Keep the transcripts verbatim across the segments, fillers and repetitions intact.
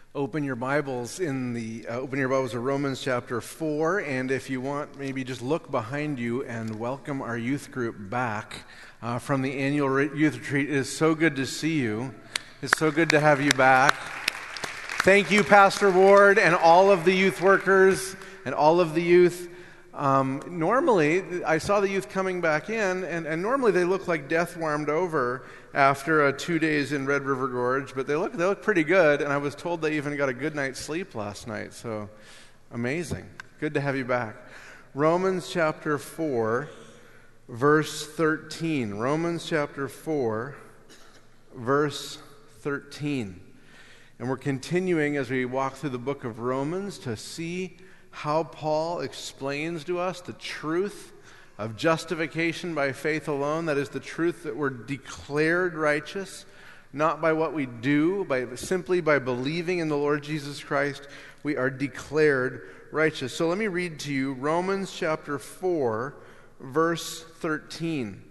Open your Bibles in the uh, open your Bibles to Romans chapter four, and if you want, maybe just look behind you and welcome our youth group back uh, from the annual re- youth retreat. It is so good to see you. It's so good to have you back. Thank you, Pastor Ward, and all of the youth workers and all of the youth. Um, normally, I saw the youth coming back in, and, and normally they look like death warmed over after uh, two days in Red River Gorge, but they look they look pretty good, and I was told they even got a good night's sleep last night, so amazing. Good to have you back. Romans chapter four, verse thirteen. Romans chapter four, verse thirteen. And we're continuing as we walk through the book of Romans to see how Paul explains to us the truth of justification by faith alone. That is the truth that we're declared righteous, not by what we do, by simply by believing in the Lord Jesus Christ, we are declared righteous. So let me read to you Romans chapter four, verse thirteen.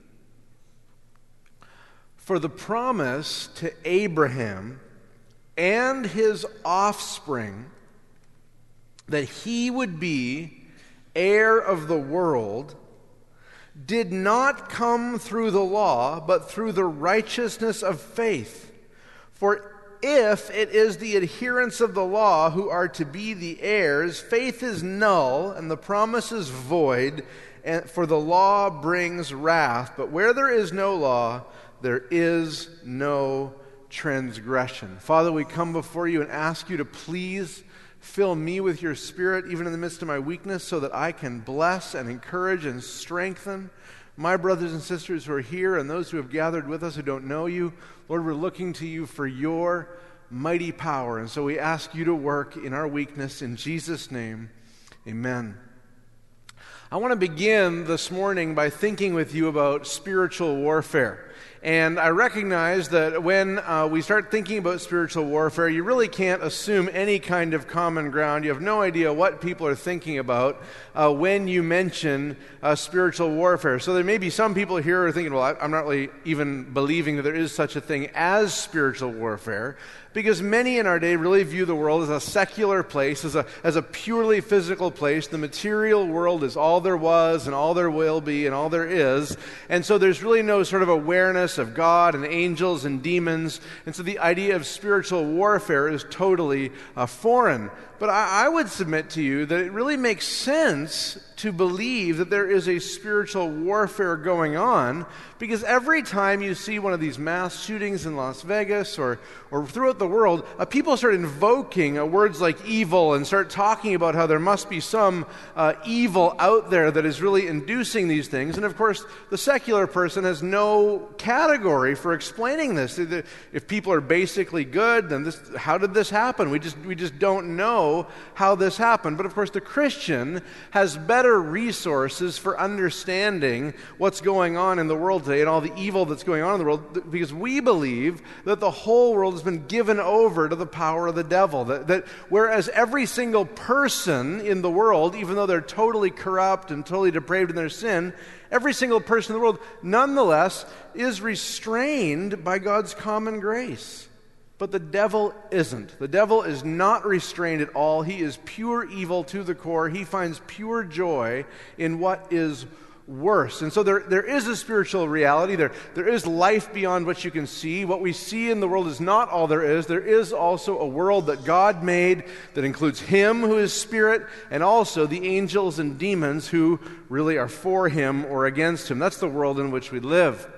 For the promise to Abraham and his offspring that he would be heir of the world did not come through the law, but through the righteousness of faith. For if it is the adherents of the law who are to be the heirs, faith is null and the promise is void, and for the law brings wrath. But where there is no law, there is no transgression. Father, we come before you and ask you to please fill me with your Spirit, even in the midst of my weakness, so that I can bless and encourage and strengthen my brothers and sisters who are here and those who have gathered with us who don't know you. Lord, we're looking to you for your mighty power, and so we ask you to work in our weakness. In Jesus' name, amen. I want to begin this morning by thinking with you about spiritual warfare. And I recognize that when uh, we start thinking about spiritual warfare, you really can't assume any kind of common ground. You have no idea what people are thinking about uh, when you mention uh, spiritual warfare. So there may be some people here who are thinking, well, I'm not really even believing that there is such a thing as spiritual warfare, because many in our day really view the world as a secular place, as a, as a purely physical place. The material world is all there was and all there will be and all there is. And so there's really no sort of awareness of God and angels and demons. And so the idea of spiritual warfare is totally uh, foreign. But I, I would submit to you that it really makes sense to believe that there is a spiritual warfare going on, because every time you see one of these mass shootings in Las Vegas or, or throughout the world, uh, people start invoking uh, words like evil and start talking about how there must be some uh, evil out there that is really inducing these things. And of course, the secular person has no category for explaining this. If people are basically good, then this, how did this happen? We just we just don't know how this happened. But of course, the Christian has better resources for understanding what's going on in the world today and all the evil that's going on in the world, because we believe that the whole world has been given over to the power of the devil. That, that whereas every single person in the world, even though they're totally corrupt and totally depraved in their sin, every single person in the world nonetheless is restrained by God's common grace. But the devil isn't. The devil is not restrained at all. He is pure evil to the core. He finds pure joy in what is worse. And so there, there is a spiritual reality. There, there is life beyond what you can see. What we see in the world is not all there is. There is also a world that God made that includes Him who is spirit, and also the angels and demons who really are for Him or against Him. That's the world in which we live.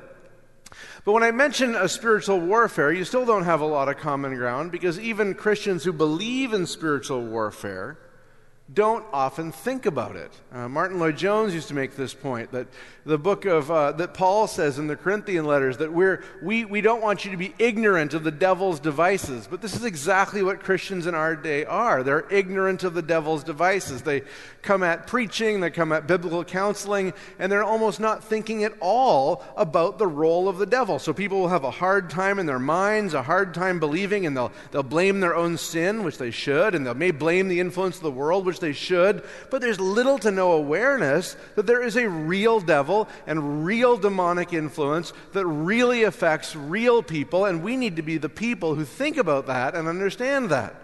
But when I mention a spiritual warfare, you still don't have a lot of common ground, because even Christians who believe in spiritual warfare don't often think about it. Uh, Martin Lloyd-Jones used to make this point, that the book of, uh, that Paul says in the Corinthian letters, that we're, we, we don't want you to be ignorant of the devil's devices. But this is exactly what Christians in our day are. They're ignorant of the devil's devices. They come at preaching, they come at biblical counseling, and they're almost not thinking at all about the role of the devil. So people will have a hard time in their minds, a hard time believing, and they'll, they'll blame their own sin, which they should, and they may blame the influence of the world, which they should, but there's little to no awareness that there is a real devil and real demonic influence that really affects real people, and we need to be the people who think about that and understand that.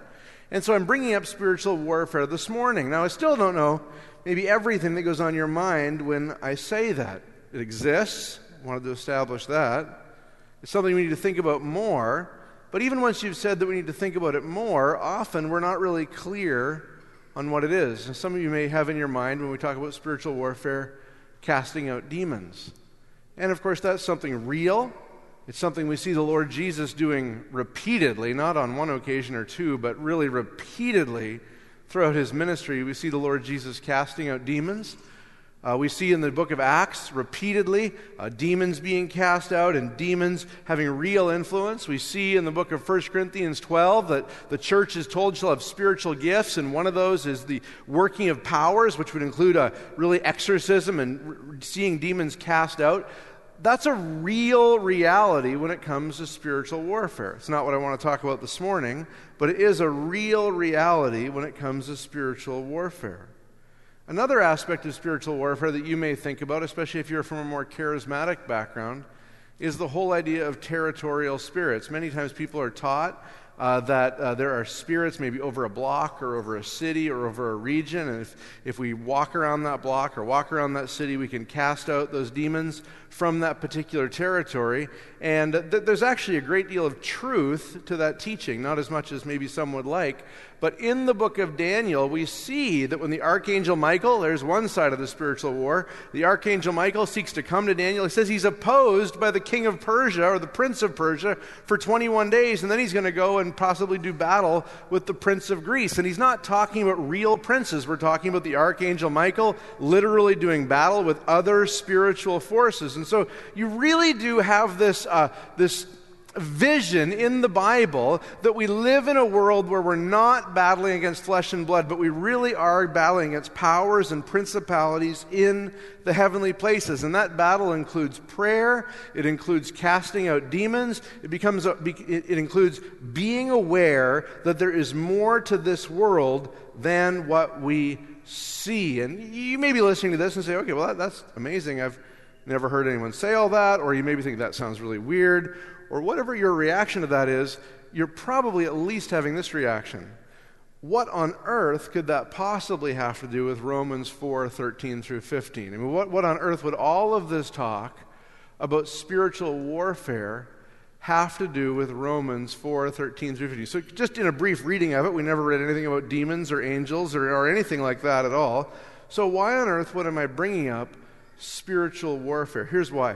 And so I'm bringing up spiritual warfare this morning. Now, I still don't know maybe everything that goes on your mind when I say that. It exists. I wanted to establish that. It's something we need to think about more. But even once you've said that we need to think about it more, often we're not really clear on what it is. And some of you may have in your mind when we talk about spiritual warfare, casting out demons. And of course, that's something real. It's something we see the Lord Jesus doing repeatedly, not on one occasion or two, but really repeatedly throughout his ministry. We see the Lord Jesus casting out demons. Uh, we see in the book of Acts repeatedly uh, demons being cast out and demons having real influence. We see in the book of First Corinthians twelve that the church is told she'll have spiritual gifts, and one of those is the working of powers, which would include a really exorcism and re- seeing demons cast out. That's a real reality when it comes to spiritual warfare. It's not what I want to talk about this morning, but it is a real reality when it comes to spiritual warfare. Another aspect of spiritual warfare that you may think about, especially if you're from a more charismatic background, is the whole idea of territorial spirits. Many times people are taught uh, that uh, there are spirits maybe over a block or over a city or over a region, and if, if we walk around that block or walk around that city, we can cast out those demons from that particular territory. And th- there's actually a great deal of truth to that teaching, not as much as maybe some would like. But in the book of Daniel, we see that when the archangel Michael, there's one side of the spiritual war, the archangel Michael seeks to come to Daniel. He says he's opposed by the king of Persia or the prince of Persia for twenty-one days, and then he's going to go and possibly do battle with the prince of Greece. And he's not talking about real princes. We're talking about the archangel Michael literally doing battle with other spiritual forces. And so you really do have this uh, this vision in the Bible that we live in a world where we're not battling against flesh and blood, but we really are battling against powers and principalities in the heavenly places. And that battle includes prayer, it includes casting out demons, it becomes a, it includes being aware that there is more to this world than what we see. And you may be listening to this and say, okay, well that, that's amazing. I've never heard anyone say all that, or you maybe think that sounds really weird, or whatever your reaction to that is, you're probably at least having this reaction. What on earth could that possibly have to do with Romans four, thirteen through fifteen? I mean, what, what on earth would all of this talk about spiritual warfare have to do with Romans four, thirteen through fifteen? So just in a brief reading of it, we never read anything about demons or angels or, or anything like that at all. So why on earth what am I bringing up spiritual warfare? Here's why.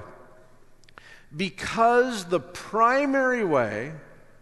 Because the primary way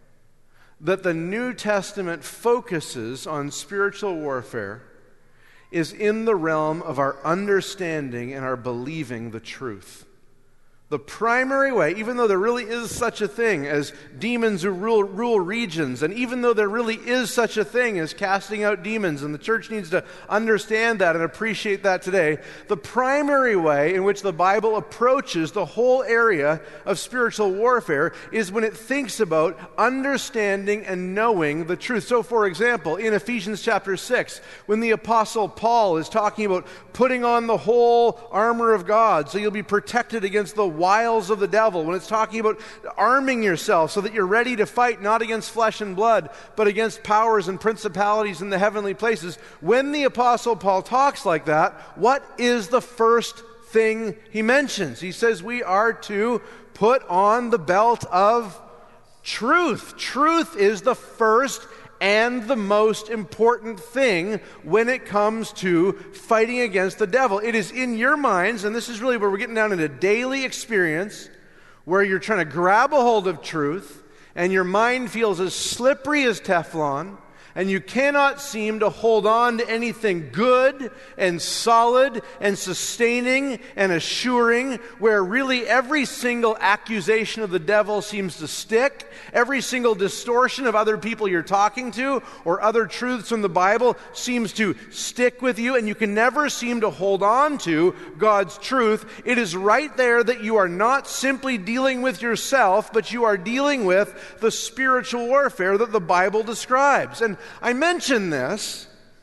that the New Testament focuses on spiritual warfare is in the realm of our understanding and our believing the truth. The primary way, even though there really is such a thing as demons who rule, rule regions, and even though there really is such a thing as casting out demons, and the church needs to understand that and appreciate that today, the primary way in which the Bible approaches the whole area of spiritual warfare is when it thinks about understanding and knowing the truth. So, for example, in Ephesians chapter six, when the Apostle Paul is talking about putting on the whole armor of God so you'll be protected against the wiles of the devil, when it's talking about arming yourself so that you're ready to fight not against flesh and blood, but against powers and principalities in the heavenly places, when the Apostle Paul talks like that, what is the first thing he mentions? He says we are to put on the belt of truth. Truth is the first and the most important thing when it comes to fighting against the devil. It is in your minds, and this is really where we're getting down into daily experience, where you're trying to grab a hold of truth, and your mind feels as slippery as Teflon, and you cannot seem to hold on to anything good and solid and sustaining and assuring, where really every single accusation of the devil seems to stick, every single distortion of other people you're talking to or other truths from the Bible seems to stick with you, and you can never seem to hold on to God's truth. It is right there that you are not simply dealing with yourself, but you are dealing with the spiritual warfare that the Bible describes. And I mention this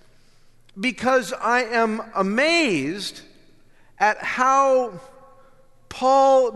because I am amazed at how Paul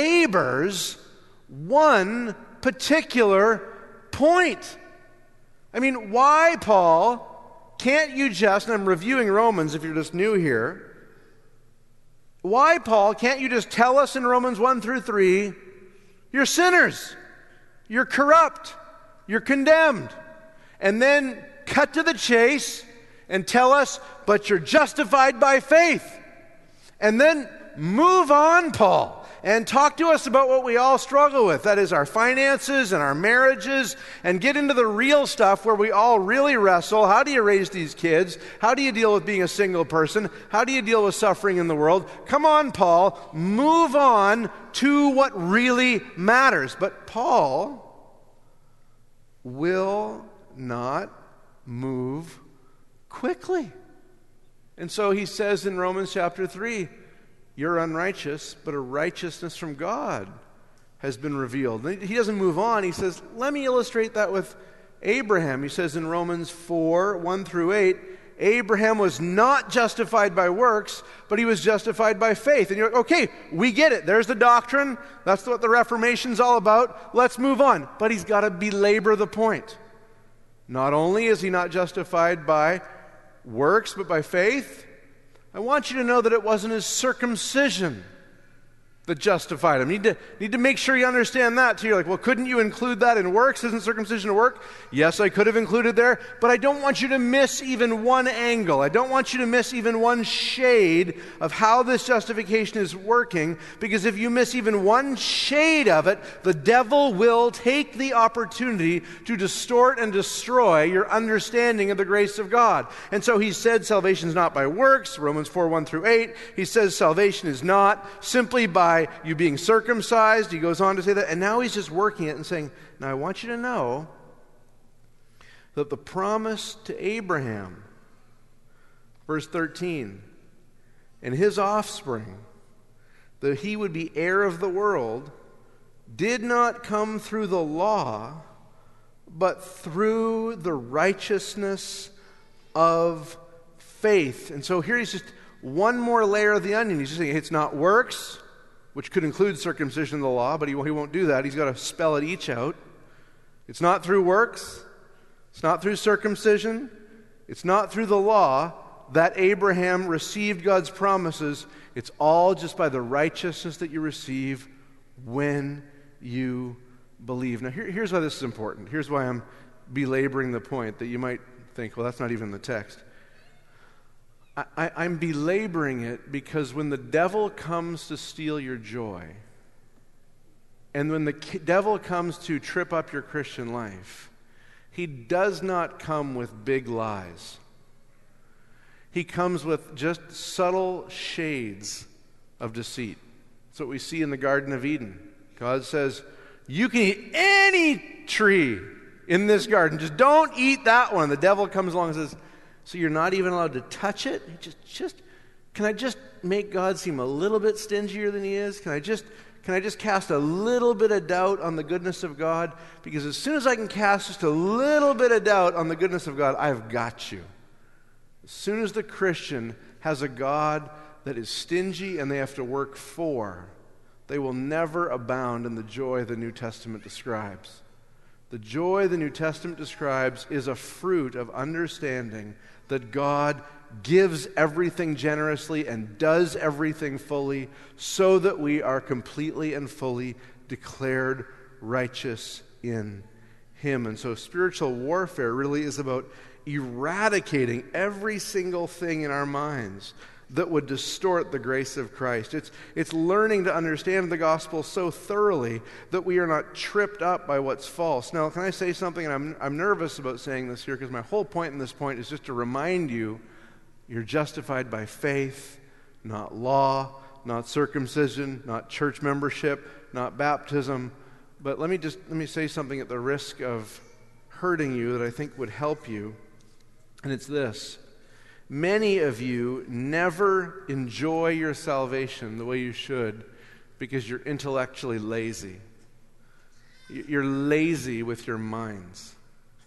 belabors one particular point. I mean, why, Paul, can't you just, and I'm reviewing Romans if you're just new here, why, Paul, can't you just tell us in Romans one through three, you're sinners, you're corrupt, you're condemned, and then cut to the chase and tell us, but you're justified by faith. And then move on, Paul, and talk to us about what we all struggle with. That is our finances and our marriages, and get into the real stuff where we all really wrestle. How do you raise these kids? How do you deal with being a single person? How do you deal with suffering in the world? Come on, Paul, move on to what really matters. But Paul will not move quickly. And so he says in Romans chapter three, you're unrighteous, but a righteousness from God has been revealed. He doesn't move on. He says, let me illustrate that with Abraham. He says in Romans four, one through eight, Abraham was not justified by works, but he was justified by faith. And you're like, okay, we get it. There's the doctrine. That's what the Reformation's all about. Let's move on. But he's got to belabor the point. Not only is he not justified by works, but by faith. I want you to know that it wasn't his circumcision that justified him. You need to, need to make sure you understand that too. You're like, well, couldn't you include that in works? Isn't circumcision a work? Yes, I could have included there, but I don't want you to miss even one angle. I don't want you to miss even one shade of how this justification is working, because if you miss even one shade of it, the devil will take the opportunity to distort and destroy your understanding of the grace of God. And so he said salvation is not by works, Romans four, one through eight. He says salvation is not simply by you being circumcised. He goes on to say that, and now he's just working it and saying, now I want you to know that the promise to Abraham, verse thirteen, and his offspring, that he would be heir of the world, did not come through the law, but through the righteousness of faith. And so here he's just one more layer of the onion. He's just saying it's not works, which could include circumcision of the law, but he, he won't do that. He's got to spell it each out. It's not through works. It's not through circumcision. It's not through the law that Abraham received God's promises. It's all just by the righteousness that you receive when you believe. Now, here, here's why this is important. Here's why I'm belaboring the point that you might think, well, that's not even in the text. I, I'm belaboring it because when the devil comes to steal your joy, and when the devil comes to trip up your Christian life, he does not come with big lies. He comes with just subtle shades of deceit. That's what we see in the Garden of Eden. God says, you can eat any tree in this garden, just don't eat that one. The devil comes along and says, so you're not even allowed to touch it? Just, just, can I just make God seem a little bit stingier than he is? Can I just, can I just cast a little bit of doubt on the goodness of God? Because as soon as I can cast just a little bit of doubt on the goodness of God, I've got you. As soon as the Christian has a God that is stingy and they have to work for, they will never abound in the joy the New Testament describes. The joy the New Testament describes is a fruit of understanding that God gives everything generously and does everything fully so that we are completely and fully declared righteous in him. And so spiritual warfare really is about eradicating every single thing in our minds that would distort the grace of Christ. It's, it's learning to understand the gospel so thoroughly that we are not tripped up by what's false. Now, can I say something? And I'm, I'm nervous about saying this here because my whole point in this point is just to remind you you're justified by faith, not law, not circumcision, not church membership, not baptism. But let me just let me say something at the risk of hurting you that I think would help you. And it's this. Many of you never enjoy your salvation the way you should because you're intellectually lazy. You're lazy with your minds.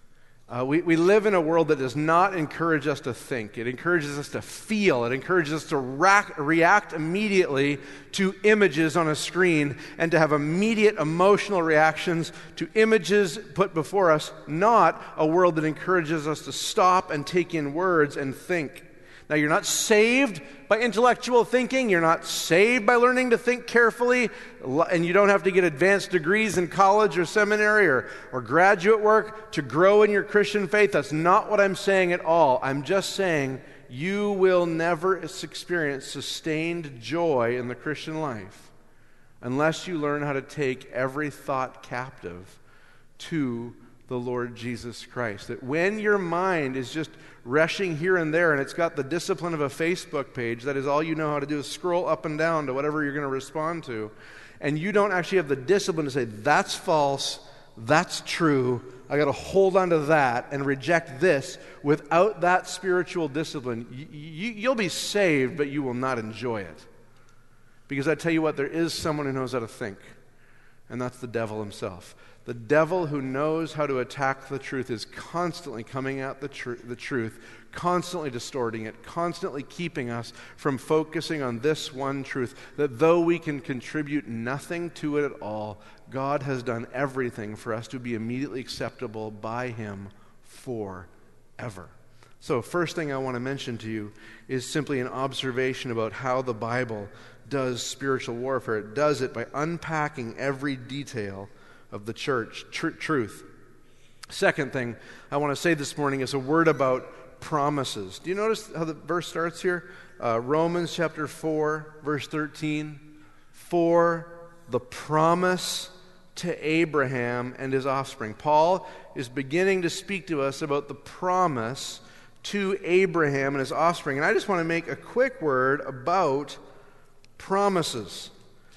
Uh, we, we live in a world that does not encourage us to think. It encourages us to feel. It encourages us to rac- react immediately to images on a screen and to have immediate emotional reactions to images put before us, not a world that encourages us to stop and take in words and think. Now, you're not saved by intellectual thinking. You're not saved by learning to think carefully. And you don't have to get advanced degrees in college or seminary or, or graduate work to grow in your Christian faith. That's not what I'm saying at all. I'm just saying you will never experience sustained joy in the Christian life unless you learn how to take every thought captive to the Lord Jesus Christ. That when your mind is just rushing here and there and it's got the discipline of a Facebook page, that is all you know how to do is scroll up and down to whatever you're going to respond to, and you don't actually have the discipline to say, that's false, that's true, I got to hold on to that and reject this. Without that spiritual discipline, you, you, you'll be saved, but you will not enjoy it. Because I tell you what, there is someone who knows how to think, and that's the devil himself. The devil, who knows how to attack the truth, is constantly coming at the, tr- the truth, constantly distorting it, constantly keeping us from focusing on this one truth, that though we can contribute nothing to it at all, God has done everything for us to be immediately acceptable by Him forever. So, first thing I want to mention to you is simply an observation about how the Bible does spiritual warfare. It does it by unpacking every detail of the church, tr- truth. Second thing I want to say this morning is a word about promises. Do you notice how the verse starts here? Uh, Romans chapter four, verse thirteen. For the promise to Abraham and his offspring. Paul is beginning to speak to us about the promise to Abraham and his offspring. And I just want to make a quick word about promises.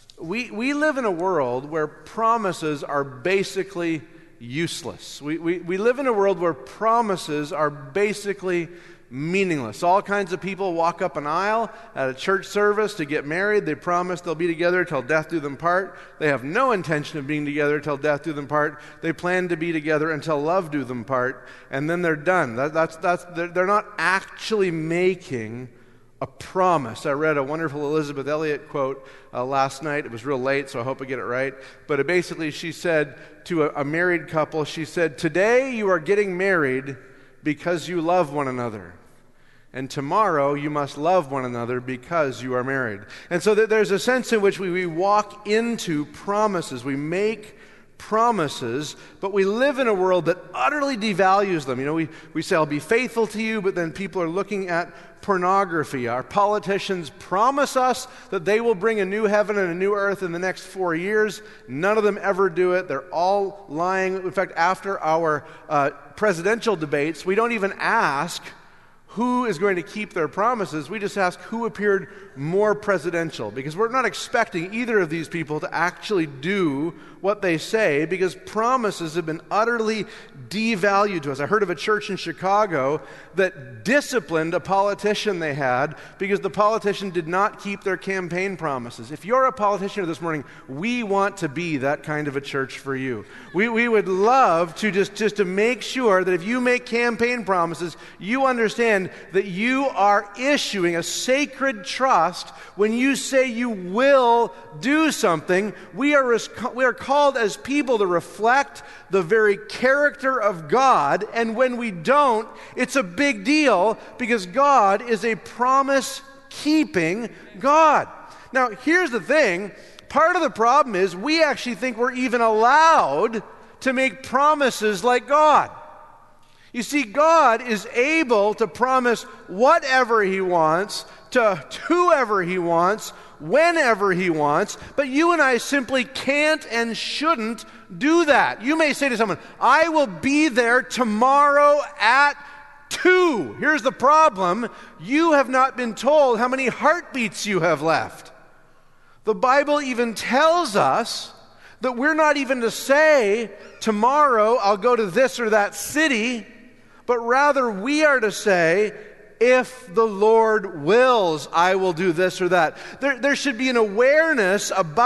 We we live in a world where promises are basically useless. We, we, we live in a world where promises are basically meaningless. All kinds of people walk up an aisle at a church service to get married. They promise they'll be together till death do them part. They have no intention of being together till death do them part. They plan to be together until love do them part, and then they're done. That, that's, that's, they're, they're not actually making a promise. I read a wonderful Elizabeth Elliot quote uh, last night. It was real late, so I hope I get it right. But it basically, she said to a, a married couple, she said, "Today you are getting married because you love one another. And tomorrow you must love one another because you are married." And so there's a sense in which we, we walk into promises. We make promises, but we live in a world that utterly devalues them. You know, we, we say, "I'll be faithful to you," but then people are looking at pornography. Our politicians promise us that they will bring a new heaven and a new earth in the next four years. None of them ever do it. They're all lying. In fact, after our uh, presidential debates, we don't even ask who is going to keep their promises. We just ask who appeared more presidential, because we're not expecting either of these people to actually do what they say, because promises have been utterly devalued to us. I heard of a church in Chicago that disciplined a politician they had because the politician did not keep their campaign promises. If you're a politician this morning, we want to be that kind of a church for you. We we would love to just, just to make sure that if you make campaign promises, you understand that you are issuing a sacred trust when you say you will do something. We are, we are called as people to reflect the very character of God, and when we don't, it's a big deal because God is a promise-keeping God. Now, here's the thing. Part of the problem is we actually think we're even allowed to make promises like God. You see, God is able to promise whatever He wants to whoever He wants, whenever He wants, but you and I simply can't and shouldn't do that. You may say to someone, "I will be there tomorrow at two. Here's the problem. You have not been told how many heartbeats you have left. The Bible even tells us that we're not even to say, "Tomorrow I'll go to this or that city," but rather we are to say, "If the Lord wills, I will do this or that." There, there should be an awareness about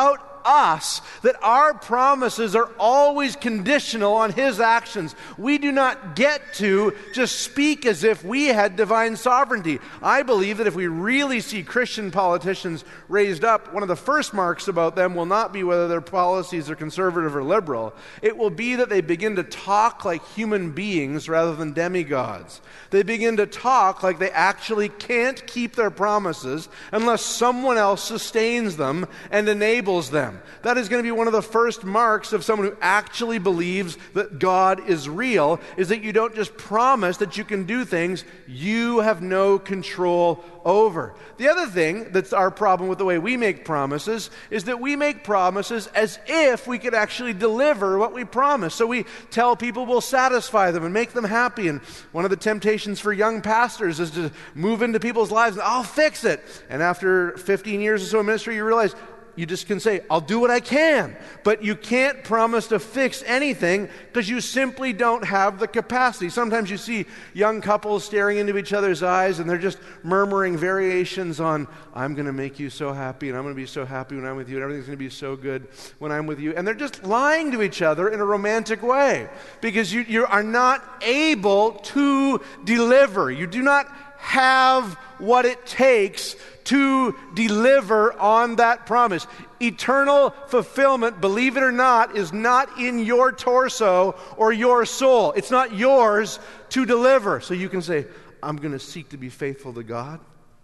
us that our promises are always conditional on His actions. We do not get to just speak as if we had divine sovereignty. I believe that if we really see Christian politicians raised up, one of the first marks about them will not be whether their policies are conservative or liberal. It will be that they begin to talk like human beings rather than demigods. They begin to talk like they actually can't keep their promises unless someone else sustains them and enables them. That is going to be one of the first marks of someone who actually believes that God is real, is that you don't just promise that you can do things you have no control over. The other thing that's our problem with the way we make promises is that we make promises as if we could actually deliver what we promise. So we tell people we'll satisfy them and make them happy. And one of the temptations for young pastors is to move into people's lives and I'll fix it. And after fifteen years or so in ministry, you realize you just can say, I'll do what I can. But you can't promise to fix anything because you simply don't have the capacity. Sometimes you see young couples staring into each other's eyes and they're just murmuring variations on, I'm going to make you so happy and I'm going to be so happy when I'm with you and everything's going to be so good when I'm with you. And they're just lying to each other in a romantic way because you, you are not able to deliver. You do not have what it takes to deliver on that promise. Eternal fulfillment, believe it or not, is not in your torso or your soul. It's not yours to deliver. So you can say, I'm going to seek to be faithful to God.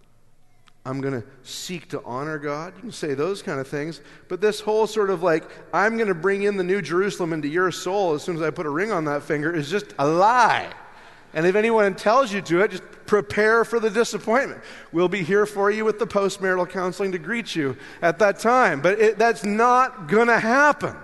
I'm going to seek to honor God. You can say those kind of things. But this whole sort of like, I'm going to bring in the New Jerusalem into your soul as soon as I put a ring on that finger is just a lie. And if anyone tells you to it, just prepare for the disappointment. We'll be here for you with the postmarital counseling to greet you at that time. But it, that's not going to happen.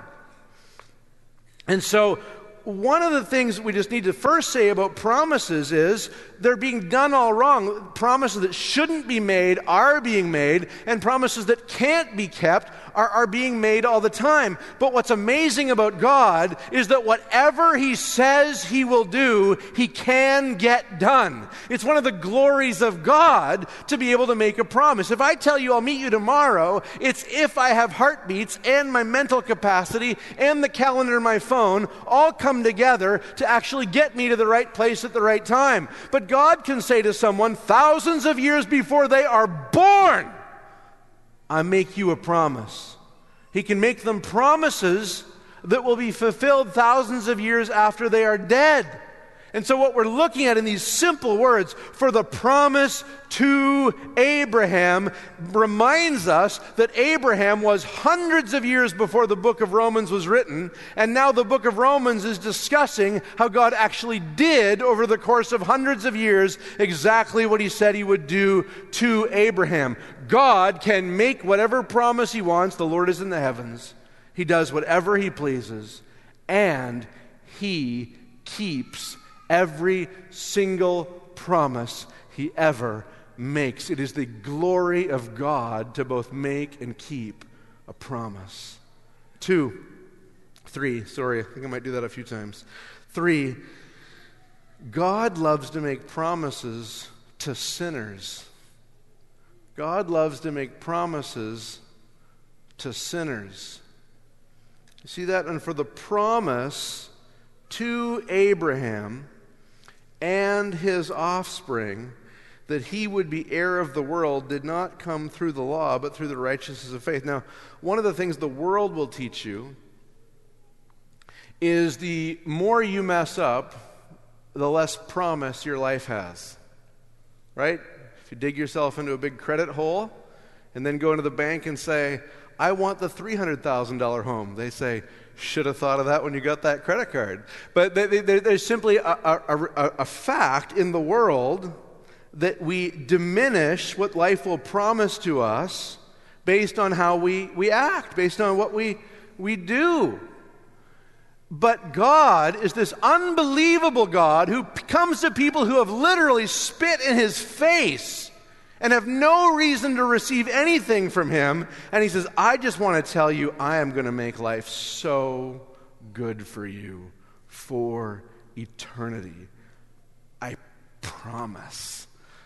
And so one of the things we just need to first say about promises is they're being done all wrong. Promises that shouldn't be made are being made, and promises that can't be kept are, are being made all the time. But what's amazing about God is that whatever He says He will do, He can get done. It's one of the glories of God to be able to make a promise. If I tell you I'll meet you tomorrow, it's if I have heartbeats and my mental capacity and the calendar in my phone all come together to actually get me to the right place at the right time. But God can say to someone thousands of years before they are born, I make you a promise. He can make them promises that will be fulfilled thousands of years after they are dead. And so what we're looking at in these simple words, for the promise to Abraham, reminds us that Abraham was hundreds of years before the book of Romans was written, and now the book of Romans is discussing how God actually did, over the course of hundreds of years, exactly what He said He would do to Abraham. God can make whatever promise He wants. The Lord is in the heavens. He does whatever He pleases, and He keeps every single promise He ever makes. It is the glory of God to both make and keep a promise. Two, three, sorry, I think I might do that a few times. Three, God loves to make promises to sinners. God loves to make promises to sinners. You see that? And for the promise to Abraham and his offspring that he would be heir of the world did not come through the law, but through the righteousness of faith. Now, one of the things the world will teach you is the more you mess up, the less promise your life has. Right? If you dig yourself into a big credit hole and then go into the bank and say, I want the three hundred thousand dollars home, they say, should have thought of that when you got that credit card. But they, they, there's simply a, a, a, a fact in the world that we diminish what life will promise to us based on how we, we act, based on what we, we do. But God is this unbelievable God who comes to people who have literally spit in His face and have no reason to receive anything from Him. And He says, I just want to tell you, I am going to make life so good for you for eternity. I promise.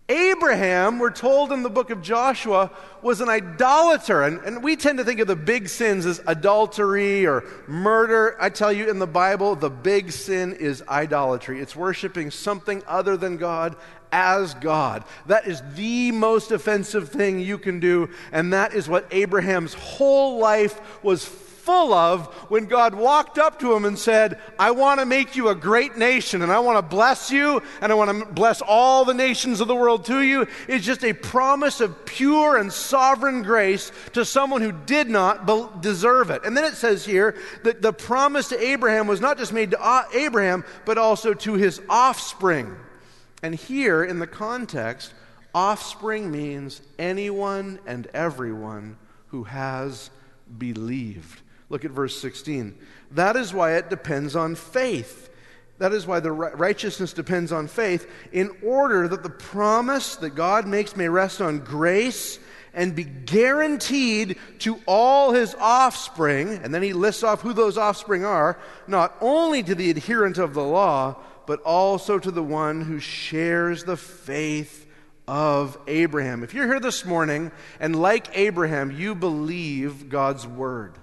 Abraham, we're told in the book of Joshua, was an idolater. And, and we tend to think of the big sins as adultery or murder. I tell you, in the Bible, the big sin is idolatry. It's worshiping something other than God as God. That is the most offensive thing you can do. And that is what Abraham's whole life was full of when God walked up to him and said, I want to make you a great nation, and I want to bless you, and I want to bless all the nations of the world to you. It's just a promise of pure and sovereign grace to someone who did not be- deserve it. And then it says here that the promise to Abraham was not just made to Abraham, but also to his offspring. And here in the context, offspring means anyone and everyone who has believed. Look at verse sixteen. That is why it depends on faith. That is why the righteousness depends on faith, in order that the promise that God makes may rest on grace and be guaranteed to all his offspring. And then he lists off who those offspring are, not only to the adherent of the law, but also to the one who shares the faith of Abraham. If you're here this morning and like Abraham, you believe God's word,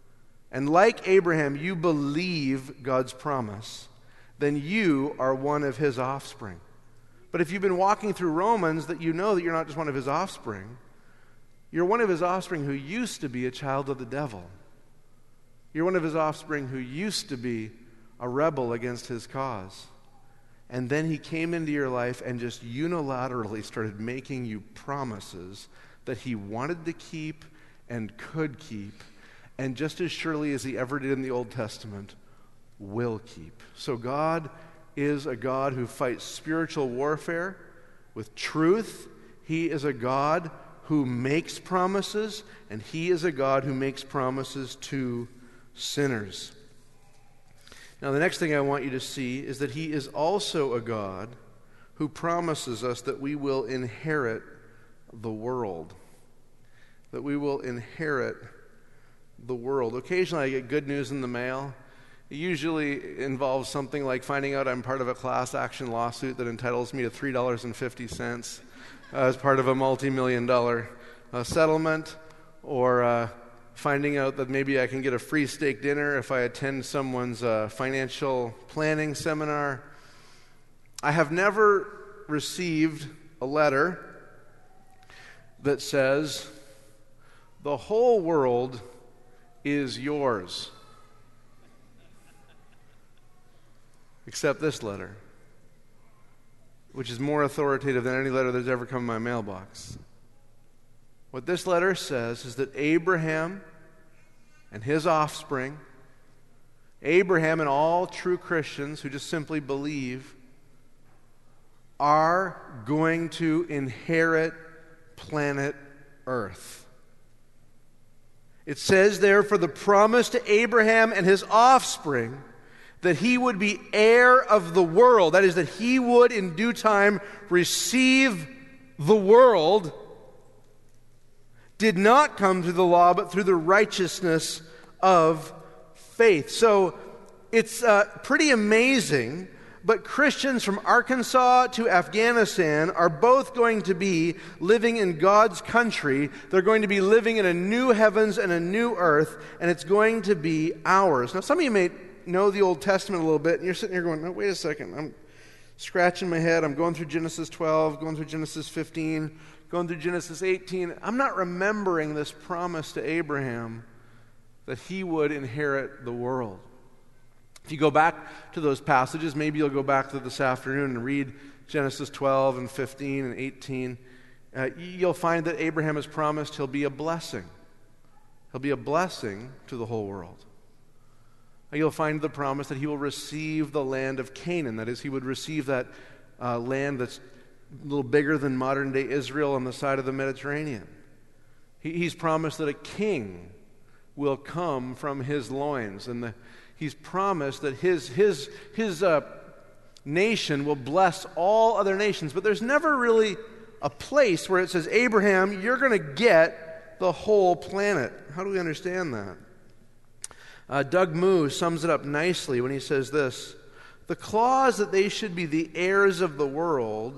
and like Abraham, you believe God's promise, then you are one of his offspring. But if you've been walking through Romans, that you know that you're not just one of his offspring, you're one of his offspring who used to be a child of the devil. You're one of his offspring who used to be a rebel against his cause. And then he came into your life and just unilaterally started making you promises that he wanted to keep and could keep, and just as surely as he ever did in the Old Testament, will keep. So God is a God who fights spiritual warfare with truth. He is a God who makes promises, and he is a God who makes promises to sinners. Now, the next thing I want you to see is that he is also a God who promises us that we will inherit the world. That we will inherit the world. Occasionally I get good news in the mail. It usually involves something like finding out I'm part of a class action lawsuit that entitles me to three dollars and fifty cents uh, as part of a multi-million dollar uh, settlement, or uh, finding out that maybe I can get a free steak dinner if I attend someone's uh, financial planning seminar. I have never received a letter that says, the whole world is yours. Except this letter, which is more authoritative than any letter that's ever come in my mailbox. What this letter says is that Abraham and his offspring, Abraham and all true Christians who just simply believe, are going to inherit planet Earth. It says there, for the promise to Abraham and his offspring that he would be heir of the world, that is, that he would in due time receive the world, did not come through the law, but through the righteousness of faith. So it's uh, pretty amazing, but Christians from Arkansas to Afghanistan are both going to be living in God's country. They're going to be living in a new heavens and a new earth, and it's going to be ours. Now, some of you may know the Old Testament a little bit, and you're sitting here going, no, wait a second. I'm scratching my head. I'm going through Genesis twelve, going through Genesis fifteen, going through Genesis eighteen. I'm not remembering this promise to Abraham that he would inherit the world. If you go back to those passages, maybe you'll go back to this afternoon and read Genesis twelve and fifteen and eighteen. Uh, you'll find that Abraham has promised he'll be a blessing. He'll be a blessing to the whole world. You'll find the promise that he will receive the land of Canaan. That is, he would receive that uh, land that's a little bigger than modern-day Israel on the side of the Mediterranean. He, he's promised that a king will come from his loins, and the He's promised that his his his uh, nation will bless all other nations. But there's never really a place where it says, Abraham, you're going to get the whole planet. How do we understand that? Uh, Doug Moo sums it up nicely when he says this: the clause that they should be the heirs of the world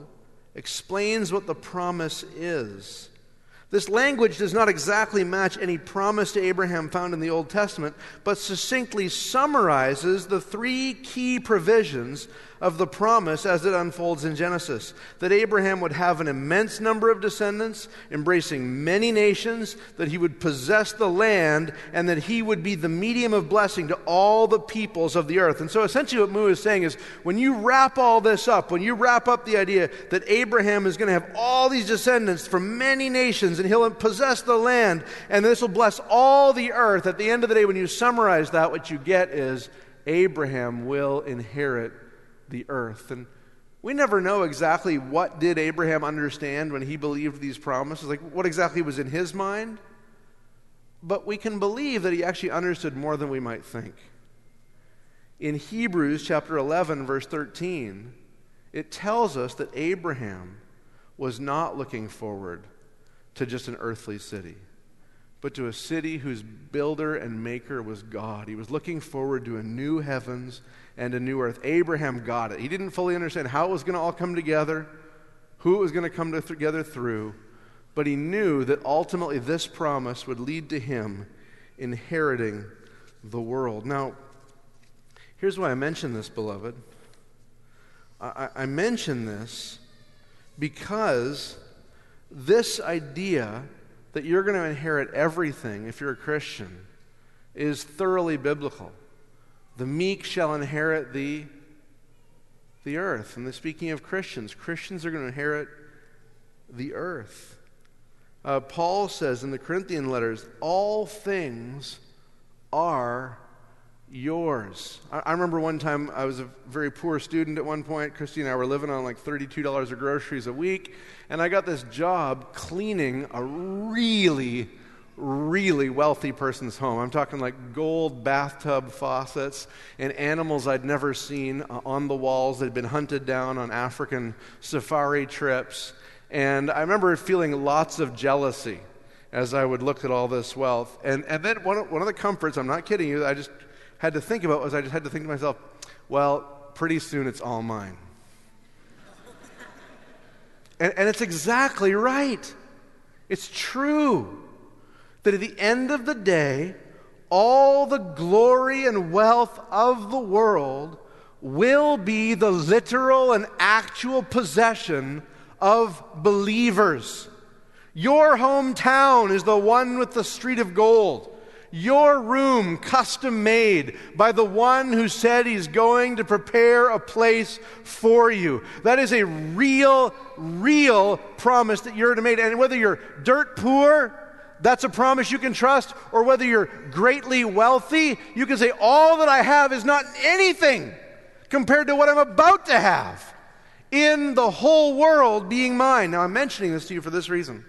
explains what the promise is. This language does not exactly match any promise to Abraham found in the Old Testament, but succinctly summarizes the three key provisions of the promise as it unfolds in Genesis. That Abraham would have an immense number of descendants, embracing many nations, that he would possess the land, and that he would be the medium of blessing to all the peoples of the earth. And so essentially what Moo is saying is, when you wrap all this up, when you wrap up the idea that Abraham is going to have all these descendants from many nations, and he'll possess the land, and this will bless all the earth, at the end of the day, when you summarize that, what you get is Abraham will inherit the earth. And we never know exactly what did Abraham understand when he believed these promises, like what exactly was in his mind, but we can believe that he actually understood more than we might think. In Hebrews chapter eleven, verse thirteen, it tells us that Abraham was not looking forward to just an earthly city, but to a city whose builder and maker was God. He was looking forward to a new heavens and a new earth. Abraham got it. He didn't fully understand how it was going to all come together, who it was going to come together through, but he knew that ultimately this promise would lead to him inheriting the world. Now, here's why I mention this, beloved. I, I mention this because this idea that you're going to inherit everything if you're a Christian is thoroughly biblical. The meek shall inherit the, the earth. And the, speaking of Christians, Christians are going to inherit the earth. Uh, Paul says in the Corinthian letters, all things are yours. I, I remember one time I was a very poor student at one point. Christy and I were living on like thirty-two dollars of groceries a week, and I got this job cleaning a really, really wealthy person's home. I'm talking like gold bathtub faucets and animals I'd never seen uh, on the walls that had been hunted down on African safari trips. And I remember feeling lots of jealousy as I would look at all this wealth. And, and then one of, one of the comforts, I'm not kidding you, I just had to think about was I just had to think to myself, well, pretty soon it's all mine. and, and it's exactly right. It's true that at the end of the day, all the glory and wealth of the world will be the literal and actual possession of believers. Your hometown is the one with the street of gold. Your room custom made by the one who said he's going to prepare a place for you. That is a real, real promise that you're to make. And whether you're dirt poor, that's a promise you can trust, or whether you're greatly wealthy, you can say, all that I have is not anything compared to what I'm about to have in the whole world being mine. Now, I'm mentioning this to you for this reason.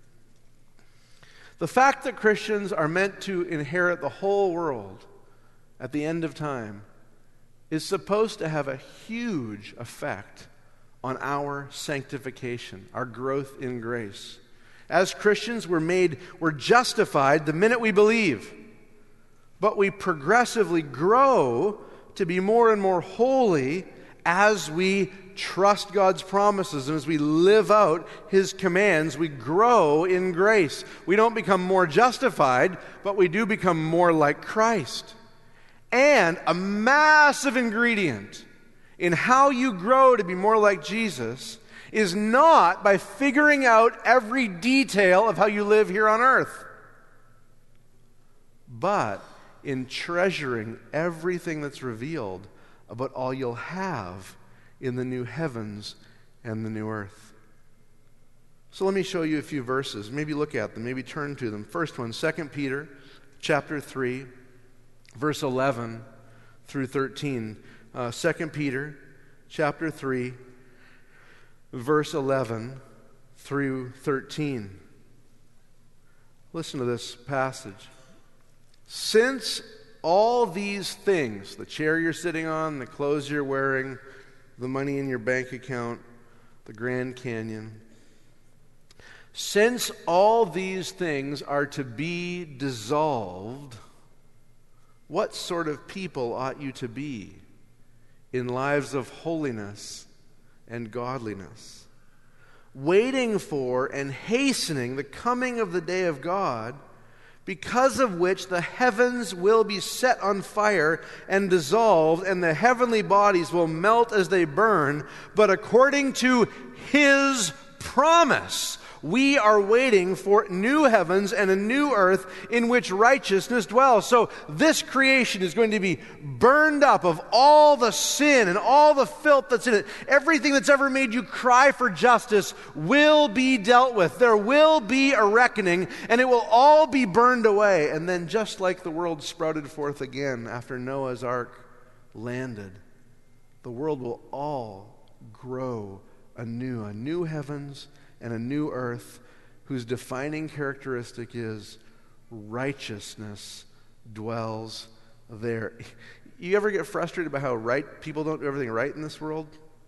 The fact that Christians are meant to inherit the whole world at the end of time is supposed to have a huge effect on our sanctification, our growth in grace. As Christians, we're made, we're justified the minute we believe, but we progressively grow to be more and more holy as we trust God's promises, and as we live out His commands, we grow in grace. We don't become more justified, but we do become more like Christ. And a massive ingredient in how you grow to be more like Jesus is not by figuring out every detail of how you live here on earth, but in treasuring everything that's revealed about all you'll have in the new heavens and the new earth. So let me show you a few verses. Maybe look at them. Maybe turn to them. First one, Second Peter chapter three, verse eleven through thirteen. Uh, Second Peter chapter three, verse eleven through thirteen. Listen to this passage. Since all these things, the chair you're sitting on, the clothes you're wearing, the money in your bank account, the Grand Canyon, since all these things are to be dissolved, what sort of people ought you to be in lives of holiness and godliness? waiting for and hastening the coming of the day of God, because of which the heavens will be set on fire and dissolved, and the heavenly bodies will melt as they burn. But according to His promise, we are waiting for new heavens and a new earth in which righteousness dwells. So this creation is going to be burned up of all the sin and all the filth that's in it. Everything that's ever made you cry for justice will be dealt with. There will be a reckoning, and it will all be burned away. And then just like the world sprouted forth again after Noah's ark landed, the world will all grow anew, a new heavens and a new earth whose defining characteristic is righteousness dwells there. You ever get frustrated about how right people don't do everything right in this world?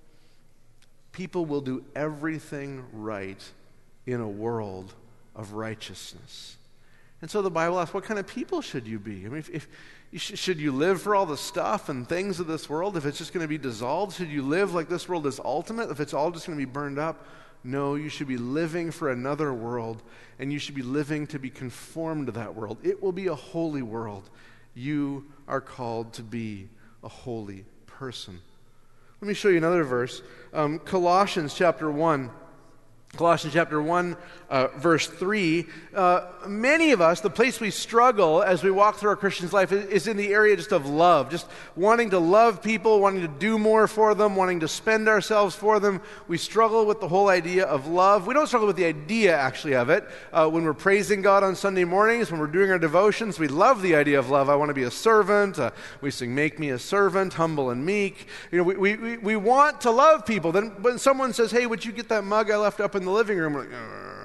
People will do everything right in a world of righteousness. And so the Bible asks, what kind of people should you be? I mean, if, if you sh- should you live for all the stuff and things of this world? If it's just going to be dissolved, should you live like this world is ultimate? If it's all just going to be burned up? No, you should be living for another world, and you should be living to be conformed to that world. It will be a holy world. You are called to be a holy person. Let me show you another verse. Um, Colossians chapter one. Colossians chapter one, uh, verse three. Uh, many of us, the place we struggle as we walk through our Christian's life is, is in the area just of love, just wanting to love people, wanting to do more for them, wanting to spend ourselves for them. We struggle with the whole idea of love. We don't struggle with the idea, actually, of it. Uh, when we're praising God on Sunday mornings, when we're doing our devotions, we love the idea of love. I want to be a servant. Uh, we sing, "Make me a servant, humble and meek." You know, we, we, we want to love people. Then when someone says, "Hey, would you get that mug I left up in the living room?" We're like,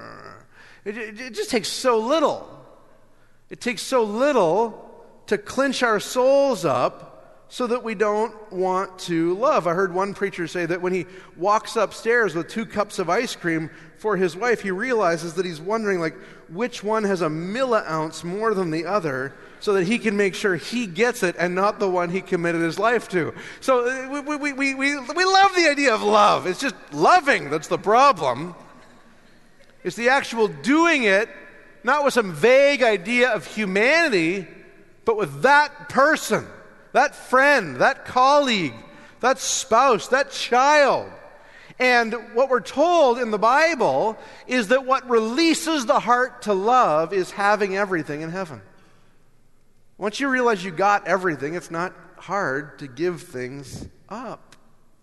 it, it, it just takes so little. It takes so little to clinch our souls up so that we don't want to love. I heard one preacher say that when he walks upstairs with two cups of ice cream for his wife, he realizes that he's wondering, like, which one has a milliounce more than the other, so that he can make sure he gets it and not the one he committed his life to. So we, we, we, we, we love the idea of love. It's just loving that's the problem. It's the actual doing it, not with some vague idea of humanity, but with that person, that friend, that colleague, that spouse, that child. And what we're told in the Bible is that what releases the heart to love is having everything in heaven. Once you realize you got everything, it's not hard to give things up.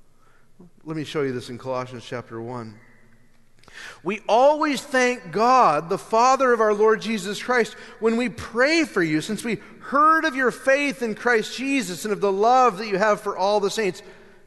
Let me show you this in Colossians chapter one. We always thank God, the Father of our Lord Jesus Christ, when we pray for you, since we heard of your faith in Christ Jesus and of the love that you have for all the saints.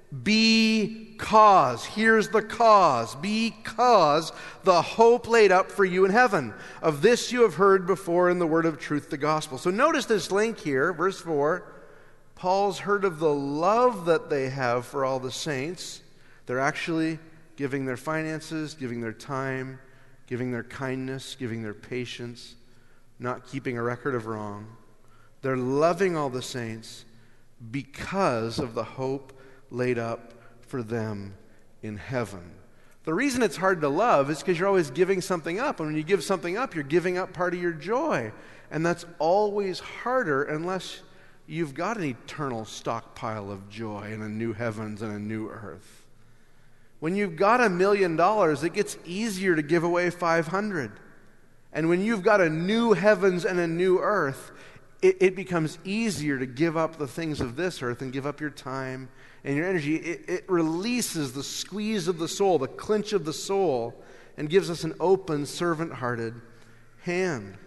Because, here's the cause, because the hope laid up for you in heaven. Of this you have heard before in the word of truth, the gospel. So notice this link here, verse four. Paul's heard of the love that they have for all the saints. They're actually giving their finances, giving their time, giving their kindness, giving their patience, not keeping a record of wrong. They're loving all the saints because of the hope laid up for them in heaven. The reason it's hard to love is because you're always giving something up. And when you give something up, you're giving up part of your joy. And that's always harder unless you've got an eternal stockpile of joy and a new heavens and a new earth. When you've got a million dollars, it gets easier to give away five hundred. And when you've got a new heavens and a new earth, it, it becomes easier to give up the things of this earth and give up your time and your energy. It, it releases the squeeze of the soul, the clinch of the soul, and gives us an open, servant-hearted hand.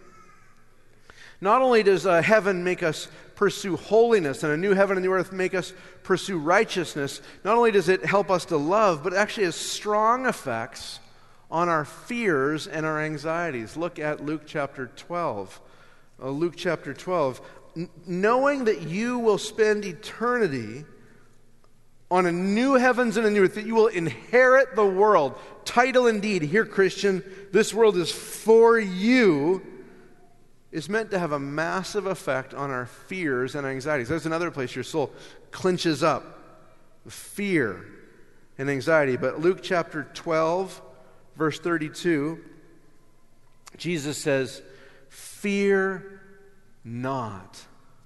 Not only does uh, heaven make us pursue holiness, and a new heaven and new earth make us pursue righteousness, not only does it help us to love, but it actually has strong effects on our fears and our anxieties. Look at Luke chapter twelve. Uh, Luke chapter twelve. N- knowing that you will spend eternity on a new heavens and a new earth, that you will inherit the world. Title indeed. Here, Christian, this world is for you, is meant to have a massive effect on our fears and anxieties. There's another place your soul clinches up. Fear and anxiety. But Luke chapter twelve, verse thirty-two, Jesus says, "Fear not,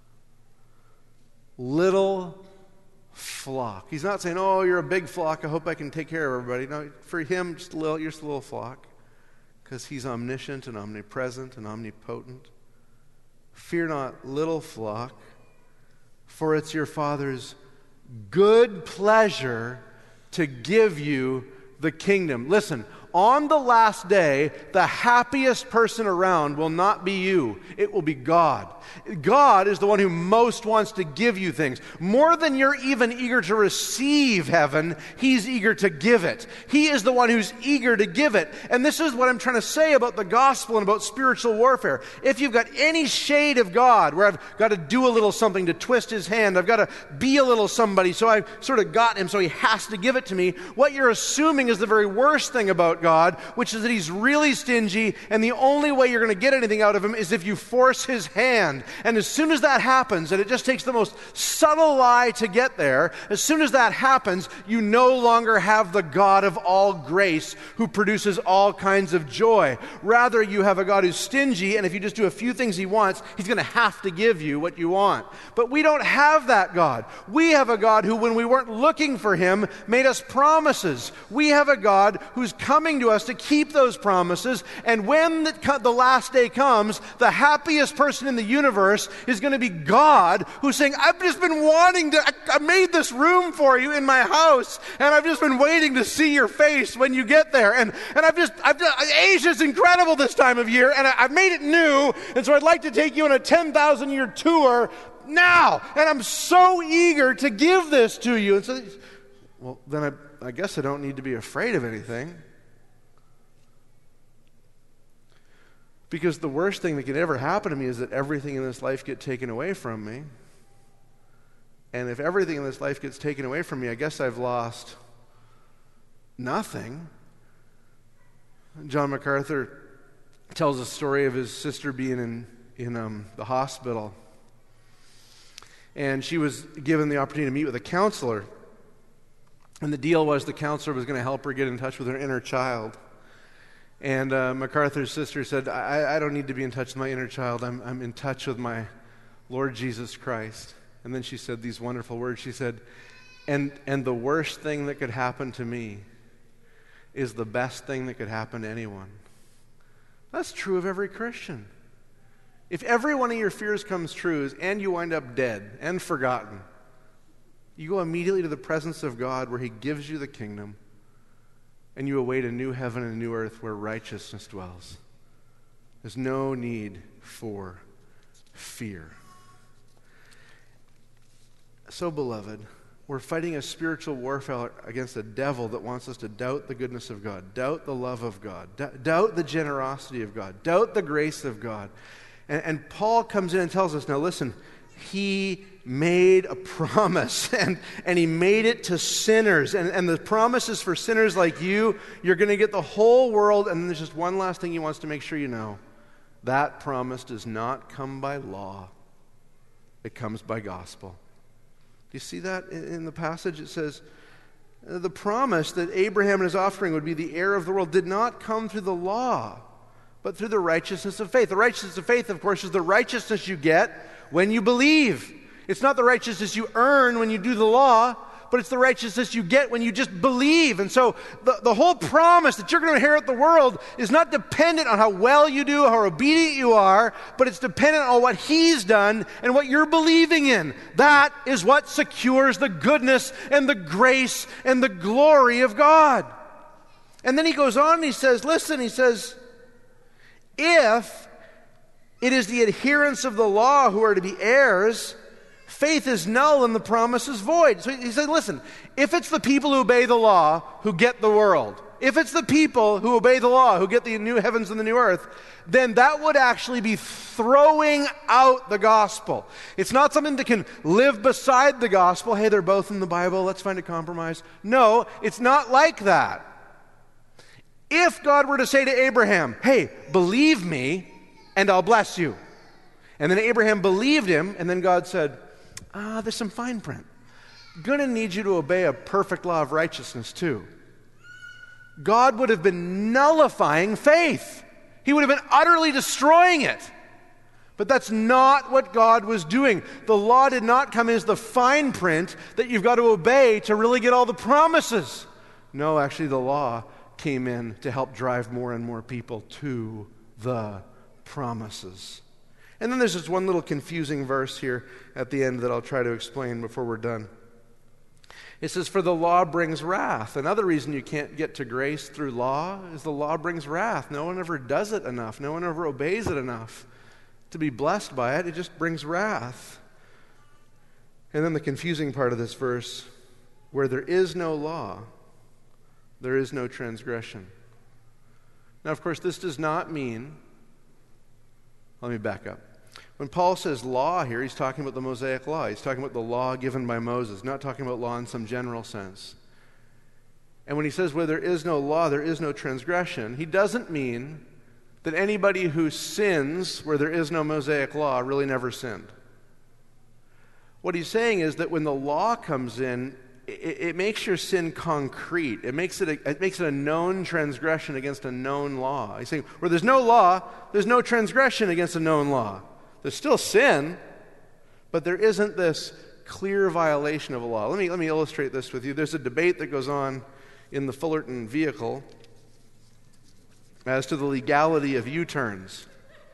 little flock." He's not saying, "Oh, you're a big flock, I hope I can take care of everybody." No, for him, just a little, you're just a little flock, because he's omniscient and omnipresent and omnipotent. "Fear not, little flock, for it's your Father's good pleasure to give you the kingdom." Listen, on the last day, the happiest person around will not be you. It will be God. God is the one who most wants to give you things. More than you're even eager to receive heaven, He's eager to give it. He is the one who's eager to give it. And this is what I'm trying to say about the gospel and about spiritual warfare. If you've got any shade of God, where I've got to do a little something to twist His hand, I've got to be a little somebody, so I've sort of got Him, so He has to give it to me, what you're assuming is the very worst thing about God, which is that He's really stingy, and the only way you're going to get anything out of Him is if you force His hand. And as soon as that happens, and it just takes the most subtle lie to get there, as soon as that happens, you no longer have the God of all grace who produces all kinds of joy. Rather, you have a God who's stingy, and if you just do a few things He wants, He's going to have to give you what you want. But we don't have that God. We have a God who, when we weren't looking for Him, made us promises. We have a God who's coming to us to keep those promises, and when the, the last day comes, the happiest person in the universe is going to be God, who's saying, "I've just been wanting to, I, I made this room for you in my house, and I've just been waiting to see your face when you get there, and, and I've just, I've just, Asia's incredible this time of year, and I, I've made it new, and so I'd like to take you on a ten thousand year tour now, and I'm so eager to give this to you." And so, well, then I, I guess I don't need to be afraid of anything. Because the worst thing that could ever happen to me is that everything in this life get taken away from me. And if everything in this life gets taken away from me, I guess I've lost nothing. John MacArthur tells a story of his sister being in, in um, the hospital. And she was given the opportunity to meet with a counselor. And the deal was the counselor was going to help her get in touch with her inner child. And uh, MacArthur's sister said, I, I don't need to be in touch with my inner child. I'm, I'm in touch with my Lord Jesus Christ. And then she said these wonderful words. She said, and, and the worst thing that could happen to me is the best thing that could happen to anyone. That's true of every Christian. If every one of your fears comes true and you wind up dead and forgotten, you go immediately to the presence of God where He gives you the kingdom, and you await a new heaven and a new earth where righteousness dwells. There's no need for fear. So, beloved, we're fighting a spiritual warfare against a devil that wants us to doubt the goodness of God, doubt the love of God, d- doubt the generosity of God, doubt the grace of God. And, and Paul comes in and tells us, now listen, He made a promise, and, and He made it to sinners. And, and the promise is for sinners like you. You're going to get the whole world, and then there's just one last thing He wants to make sure you know. That promise does not come by law. It comes by gospel. Do you see that in, in the passage? It says, the promise that Abraham and his offspring would be the heir of the world did not come through the law, but through the righteousness of faith. The righteousness of faith, of course, is the righteousness you get when you believe. It's not the righteousness you earn when you do the law, but it's the righteousness you get when you just believe. And so the, the whole promise that you're going to inherit the world is not dependent on how well you do, how obedient you are, but it's dependent on what He's done and what you're believing in. That is what secures the goodness and the grace and the glory of God. And then he goes on and he says, listen, he says, if it is the adherents of the law who are to be heirs, faith is null and the promise is void. So he said, listen, if it's the people who obey the law who get the world, if it's the people who obey the law who get the new heavens and the new earth, then that would actually be throwing out the gospel. It's not something that can live beside the gospel. Hey, they're both in the Bible, let's find a compromise. No, it's not like that. If God were to say to Abraham, hey, believe me and I'll bless you. And then Abraham believed Him, and then God said, ah, there's some fine print. Gonna need you to obey a perfect law of righteousness too. God would have been nullifying faith. He would have been utterly destroying it. But that's not what God was doing. The law did not come as the fine print that you've got to obey to really get all the promises. No, actually the law came in to help drive more and more people to the promises. And then there's just one little confusing verse here at the end that I'll try to explain before we're done. It says, for the law brings wrath. Another reason you can't get to grace through law is the law brings wrath. No one ever does it enough. No one ever obeys it enough to be blessed by it. It just brings wrath. And then the confusing part of this verse, where there is no law, there is no transgression. Now, of course, this does not mean, let me back up. When Paul says law here, he's talking about the Mosaic law. He's talking about the law given by Moses, not talking about law in some general sense. And when he says where there is no law, there is no transgression, he doesn't mean that anybody who sins where there is no Mosaic law really never sinned. What he's saying is that when the law comes in, it, it makes your sin concrete. It makes it, a, it makes it a known transgression against a known law. He's saying where there's no law, there's no transgression against a known law. There's still sin, but there isn't this clear violation of a law. Let me, let me illustrate this with you. There's a debate that goes on in the Fullerton vehicle as to the legality of U-turns.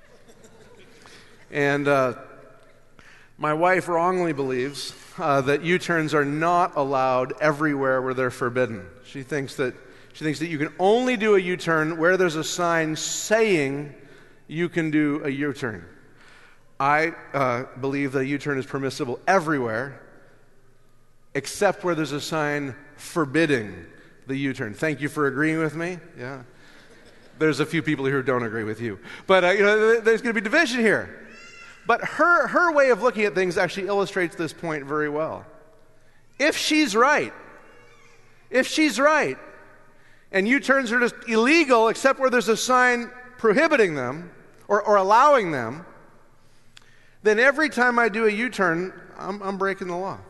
And uh, my wife wrongly believes uh, that U-turns are not allowed everywhere where they're forbidden. She thinks that she thinks that you can only do a U-turn where there's a sign saying you can do a U-turn. I uh, believe that a U-turn is permissible everywhere except where there's a sign forbidding the U-turn. Thank you for agreeing with me. Yeah. There's a few people here who don't agree with you. But uh, you know, there's going to be division here. But her, her way of looking at things actually illustrates this point very well. If she's right, if she's right, and U-turns are just illegal except where there's a sign prohibiting them or, or allowing them, then every time I do a U-turn, I'm, I'm breaking the law.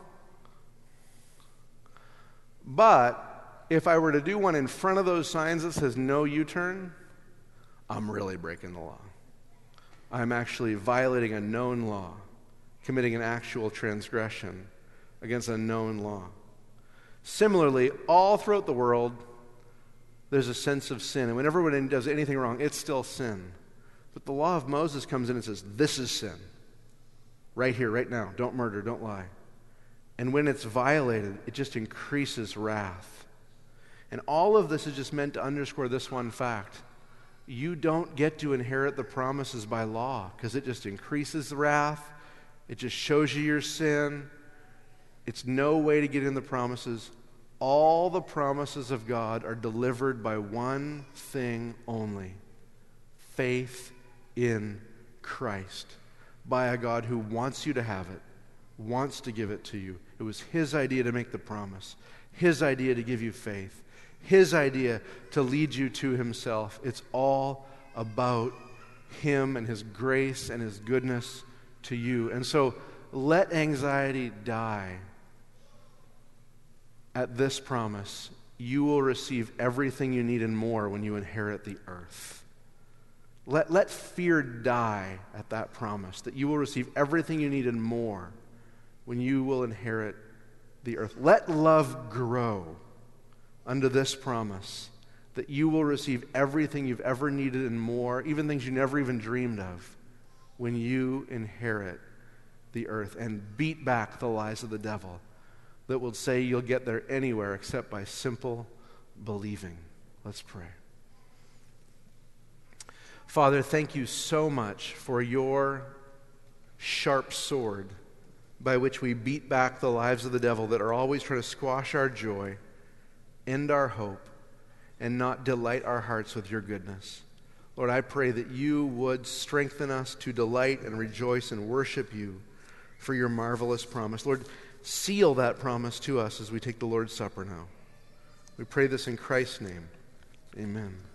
But if I were to do one in front of those signs that says no U-turn, I'm really breaking the law. I'm actually violating a known law, committing an actual transgression against a known law. Similarly, all throughout the world, there's a sense of sin. And whenever anyone does anything wrong, it's still sin. But the law of Moses comes in and says, this is sin. Right here, right now. Don't murder, don't lie. And when it's violated, it just increases wrath. And all of this is just meant to underscore this one fact. You don't get to inherit the promises by law because it just increases the wrath. It just shows you your sin. It's no way to get in the promises. All the promises of God are delivered by one thing only: faith in Christ. By a God who wants you to have it, wants to give it to you. It was His idea to make the promise, His idea to give you faith, His idea to lead you to Himself. It's all about Him and His grace and His goodness to you. And so let anxiety die at this promise. You will receive everything you need and more when you inherit the earth. Let, let fear die at that promise, that you will receive everything you need and more when you will inherit the earth. Let love grow under this promise, that you will receive everything you've ever needed and more, even things you never even dreamed of, when you inherit the earth, and beat back the lies of the devil that will say you'll get there anywhere except by simple believing. Let's pray. Father, thank you so much for your sharp sword by which we beat back the lives of the devil that are always trying to squash our joy, end our hope, and not delight our hearts with your goodness. Lord, I pray that you would strengthen us to delight and rejoice and worship you for your marvelous promise. Lord, seal that promise to us as we take the Lord's Supper now. We pray this in Christ's name. Amen.